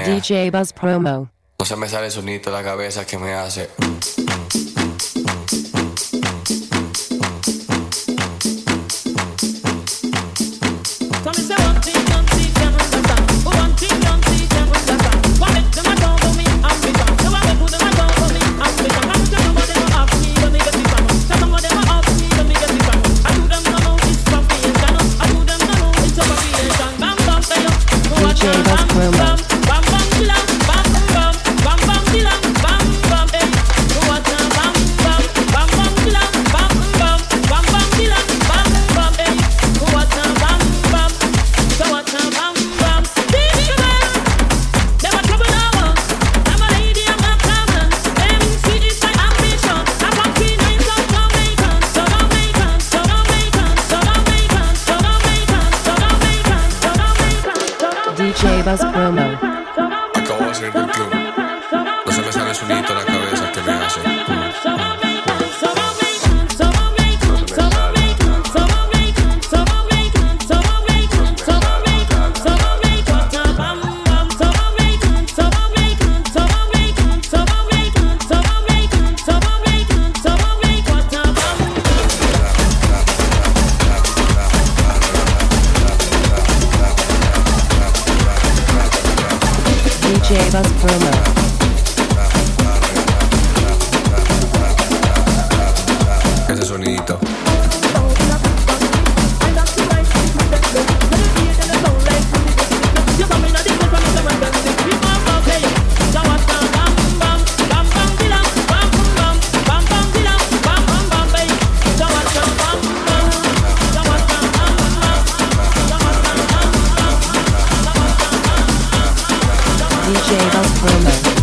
DJ Buzz Promo. No se me sale el sonido de la cabeza que me hace. DJ Buzz Promo. DJ Buzz Promo. Acabo de salir del club. No se me sale el sonido de la cabeza que me hace. DJ Buzz Promo. Ese sonidito. DJ Buzz Promo.